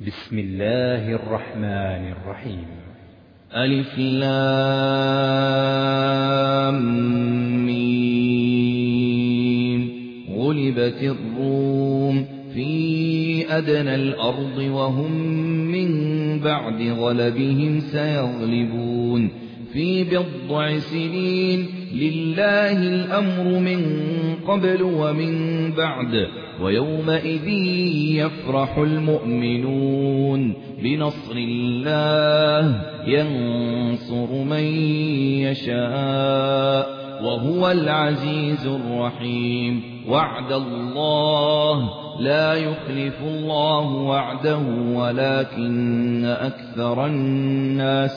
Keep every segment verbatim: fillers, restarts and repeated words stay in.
بسم الله الرحمن الرحيم. ألف لام ميم. غلبت الروم في أدنى الأرض وهم من بعد غلبهم سيغلبون في بضع سنين. لله الأمر من قبل ومن بعد ويومئذ يفرح المؤمنون بنصر الله ينصر من يشاء وهو العزيز الرحيم. وعد الله لا يخلف الله وعده ولكن أكثر الناس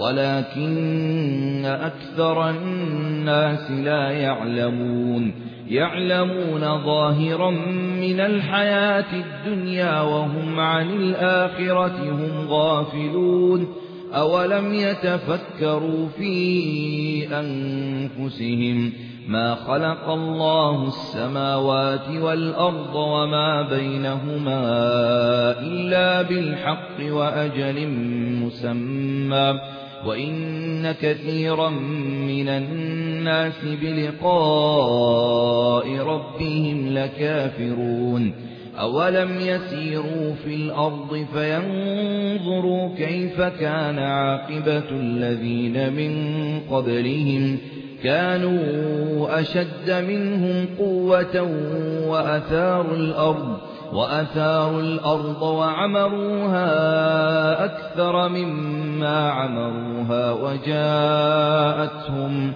ولكن أكثر الناس لا يعلمون. يعلمون ظاهرا من الحياة الدنيا وهم عن الآخرة هم غافلون. أولم يتفكروا في أنفسهم ما خلق الله السماوات والأرض وما بينهما إلا بالحق وأجل مسمى وإن كثيرا من الناس بلقاء ربهم لكافرون. أولم يسيروا في الأرض فينظروا كيف كان عاقبة الذين من قبلهم كانوا أشد منهم قوة وأثاروا الأرض وأثاروا الأرض وعمروها أكثر مما عمروها وجاءتهم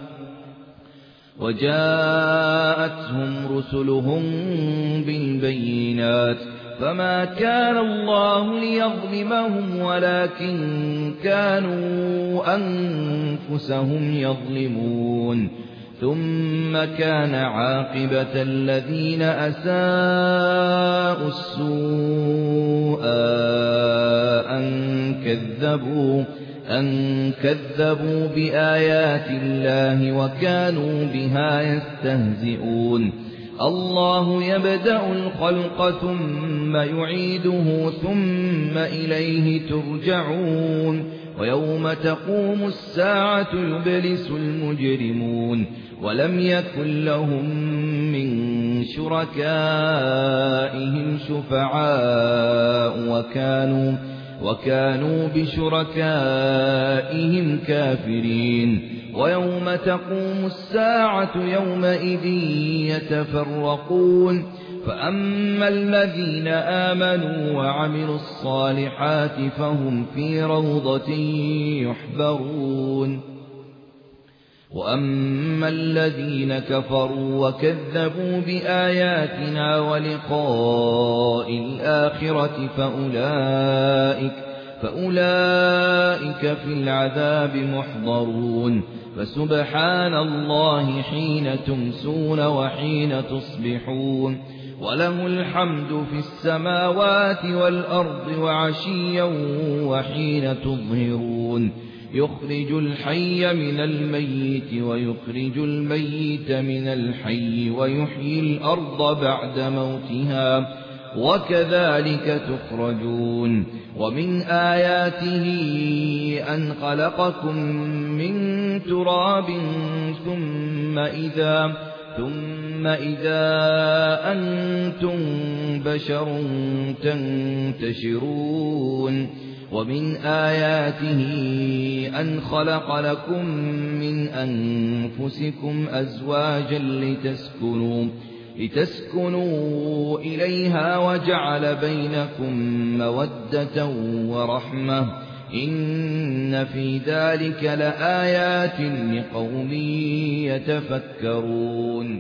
وجاءتهم رسلهم بالبينات فما كان الله ليظلمهم ولكن كانوا أنفسهم يظلمون. ثم كان عاقبة الذين أساءوا السوء أن كذبوا أن كذبوا بآيات الله وكانوا بها يستهزئون. الله يبدأ الخلق ثم يعيده ثم إليه ترجعون. ويوم تقوم الساعة يبلس المجرمون ولم يكن لهم من شركائهم شفعاء وكانوا وكانوا بشركائهم كافرين. ويوم تقوم الساعة يومئذ يتفرقون فأما الذين آمنوا وعملوا الصالحات فهم في روضة يحبرون وأما الذين كفروا وكذبوا بآياتنا ولقاء الآخرة فأولئك فأولئك في العذاب محضرون. فسبحان الله حين تمسون وحين تصبحون وله الحمد في السماوات والأرض وعشيا وحين تظهرون. يخرج الحي من الميت ويخرج الميت من الحي ويحيي الأرض بعد موتها وكذلك تخرجون. ومن آياته أن خلقكم من تراب ثم إذا ثم إذا أنتم بشر تنتشرون. ومن آياته أن خلق لكم من أنفسكم أزواجا لتسكنوا لتسكنوا إليها وجعل بينكم مودة ورحمة إن في ذلك لآيات لقوم يتفكرون.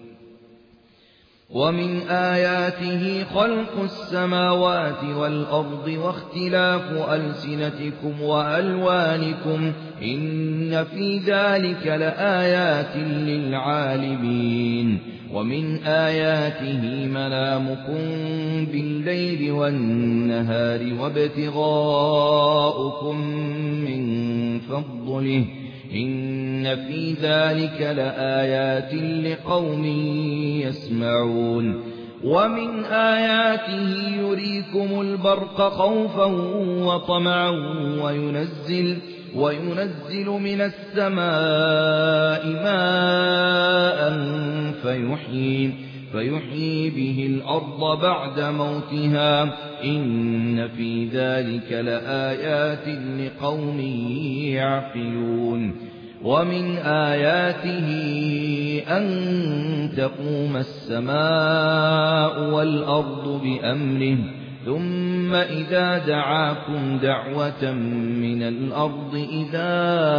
ومن آياته خلق السماوات والأرض واختلاف ألسنتكم وألوانكم إن في ذلك لآيات للعالمين. ومن آياته منامكم بالليل والنهار وابتغاؤكم من فضله إن في ذلك لآيات لقوم يسمعون. ومن آياته يريكم البرق خوفا وطمعا وينزل, وينزل من السماء ماء فيحيي, فيحيي به الأرض بعد موتها إن في ذلك لآيات لقوم يعقلون. ومن آياته أن تقوم السماء والأرض بأمره ثم إذا دعاكم دعوة من الأرض إذا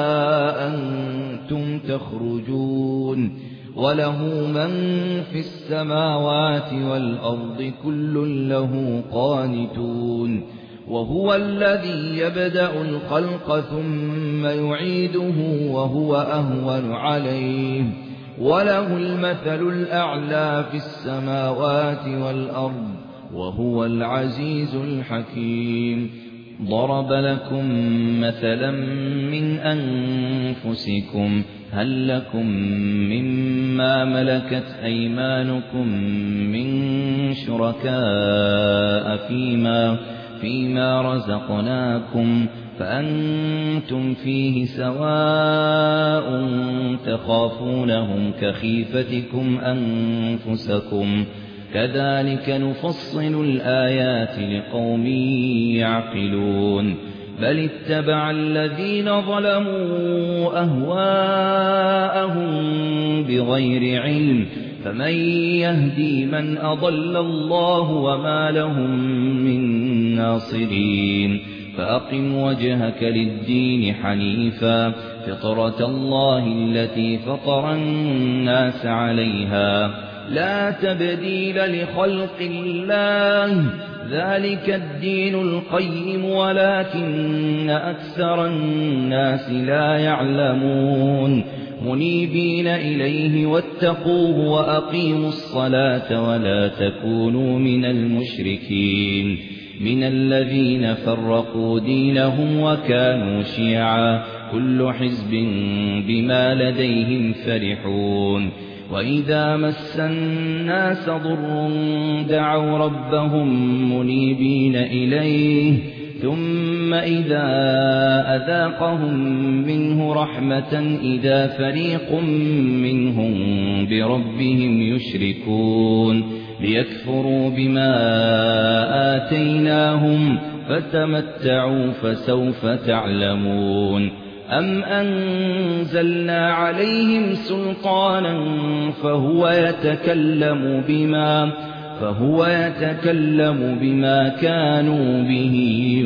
أنتم تخرجون وله من في السماوات والأرض كل له قانتون وهو الذي يبدأ الخلق ثم يعيده وهو أهون عليه وله المثل الأعلى في السماوات والأرض وهو العزيز الحكيم. ضرب لكم مثلا من أنفسكم هل لكم مما ملكت أيمانكم من شركاء فيما, فيما رزقناكم فأنتم فيه سواء تخافونهم كخيفتكم أنفسكم كذلك نفصل الآيات لقوم يعقلون. بل اتبع الذين ظلموا أهواءهم بغير علم فمن يهدي من أضل الله وما لهم من ناصرين. فأقم وجهك للدين حنيفا فطرة الله التي فطر الناس عليها لا تبديل لخلق الله ذلك الدين القيم ولكن أكثر الناس لا يعلمون. منيبين إليه واتقوه وأقيموا الصلاة ولا تكونوا من المشركين من الذين فرقوا دينهم وكانوا شيعا كل حزب بما لديهم فرحون. وإذا مس الناس ضر دعوا ربهم منيبين إليه ثم إذا أذاقهم منه رحمة إذا فريق منهم بربهم يشركون ليكفروا بما آتيناهم فتمتعوا فسوف تعلمون. أم أنزلنا عليهم سلطانا فهو يتكلم بما فهو يتكلم بما كانوا به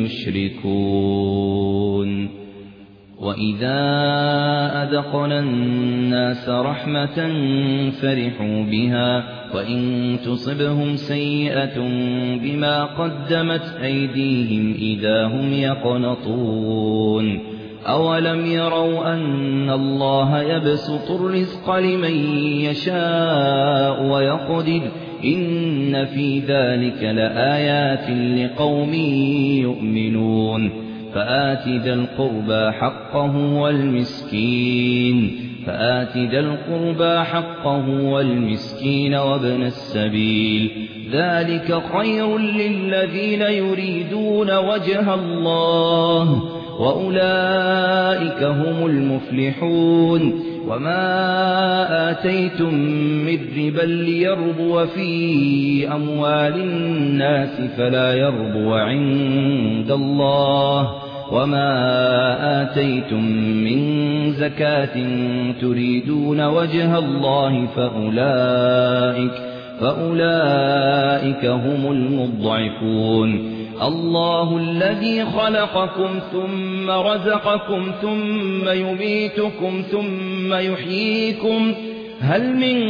يشركون. وإذا أذقنا الناس رحمة فرحوا بها وإن تصبهم سيئة بما قدمت أيديهم إذا هم يقنطون. أولم يروا أن الله يبسط الرزق لمن يشاء ويقدر إن في ذلك لآيات لقوم يؤمنون. فآت ذا القربى حقه والمسكين فآت ذا القربى حقه والمسكين وابن السبيل ذلك خير للذين يريدون وجه الله وأولئك هم المفلحون. وما آتيتم من ربا ليربو في أموال الناس فلا يربو عند الله وما آتيتم من زكاة تريدون وجه الله فأولئك, فأولئك هم المضعفون. الله الذي خلقكم ثم رزقكم ثم يميتكم ثم يحييكم هل من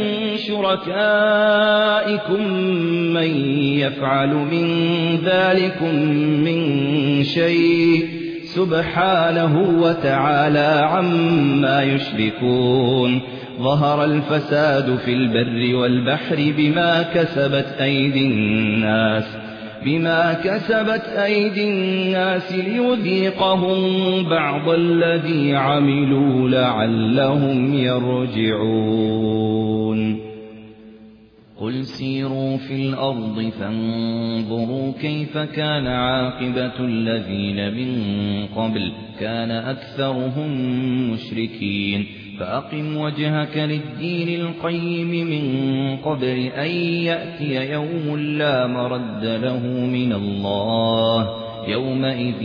شركائكم من يفعل من ذلكم من شيء سبحانه وتعالى عما يشركون. ظهر الفساد في البر والبحر بما كسبت أيدي الناس بما كسبت أيدي الناس ليذيقهم بعض الذي عملوا لعلهم يرجعون. قل سيروا في الأرض فانظروا كيف كان عاقبة الذين من قبل كان أكثرهم مشركين فأقم وجهك للدين القيم من قبل أن يأتي يوم لا مرد له من الله يومئذ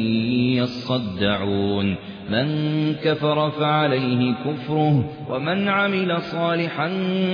يصدعون من كفر فعليه كفره ومن عمل صالحا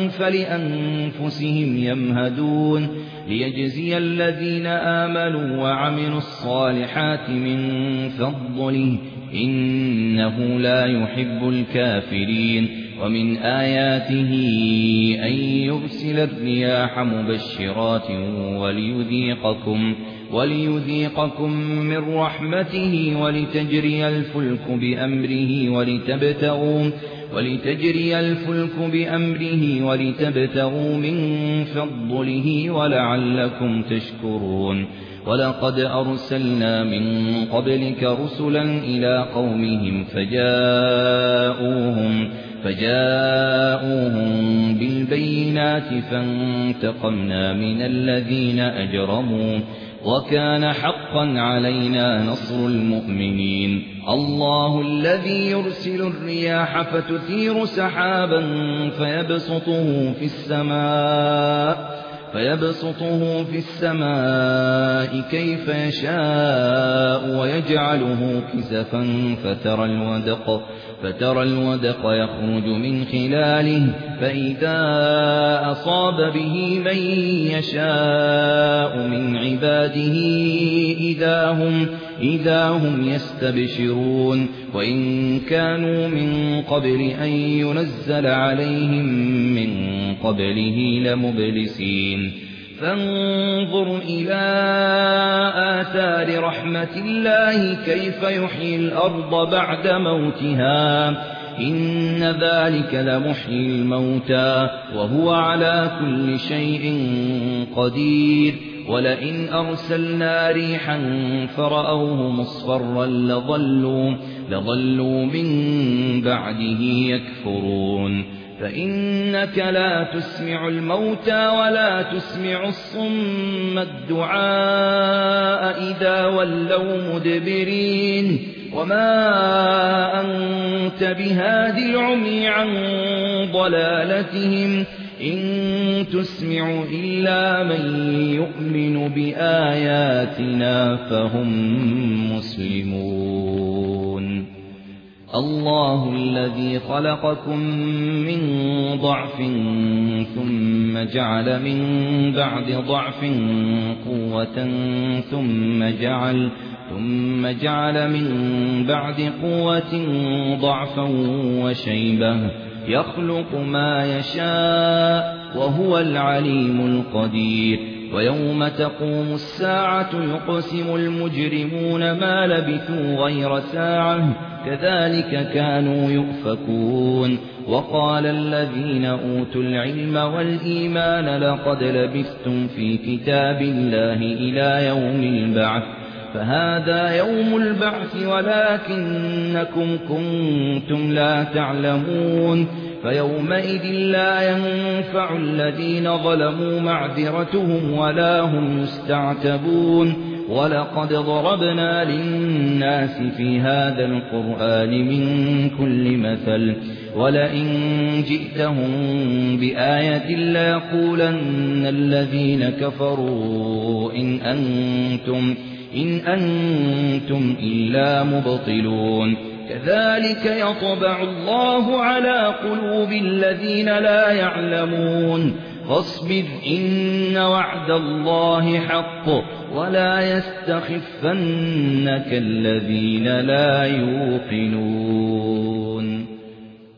فلأنفسهم يمهدون ليجزي الذين آمنوا وعملوا الصالحات من فضله إنه لا يحب الكافرين ومن آياته أن يرسل الرياح مبشرات وليذيقكم وليذيقكم من رحمته ولتجري الفلك بأمره ولتبتغوا ولتجري الفلك بأمره ولتبتغوا من فضله ولعلكم تشكرون ولقد أرسلنا من قبلك رسلا إلى قومهم فجاءوهم فجاءوهم بالبينات فانتقمنا من الذين أجرموا وكان حقا علينا نصر المؤمنين الله الذي يرسل الرياح فتثير سحابا فيبسطه في السماء فيبسطه في السماء كيف يشاء ويجعله كسفا فترى الودق فترى الودق يخرج من خلاله فإذا أصاب به من يشاء من عباده إذا هم إذا هم يستبشرون وإن كانوا من قبل أن ينزل عليهم من قبله لمبلسين فانظر إلى آثار رحمة الله كيف يحيي الأرض بعد موتها إن ذلك لمحيي الموتى وهو على كل شيء قدير ولئن أرسلنا ريحا فرأوه مصفرا لظلوا, لظلوا من بعده يكفرون فإنك لا تسمع الموتى ولا تسمع الصم الدعاء إذا ولوا مدبرين وما أنت بهاد العمي عن ضلالتهم إن تسمع إلا من يؤمن بآياتنا فهم مسلمون الله الذي خلقكم من ضعف ثم جعل من بعد ضعف قوة ثم جعل ثم جعل من بعد قوة ضعفا وشيبة يخلق ما يشاء وهو العليم القدير ويوم تقوم الساعة يقسم المجرمون ما لبثوا غير ساعة كذلك كانوا يؤفكون وقال الذين أوتوا العلم والإيمان لقد لبثتم في كتاب الله إلى يوم البعث فهذا يوم البعث ولكنكم كنتم لا تعلمون فيومئذ لا ينفع الذين ظلموا معذرتهم ولا هم يستعتبون ولقد ضربنا للناس في هذا القرآن من كل مثل ولئن جئتهم بآية ليقولن الذين كفروا إن أنتم إن أنتم إلا مبطلون كذلك يطبع الله على قلوب الذين لا يعلمون فاصبر إن وعد الله حق ولا يستخفنك الذين لا يوقنون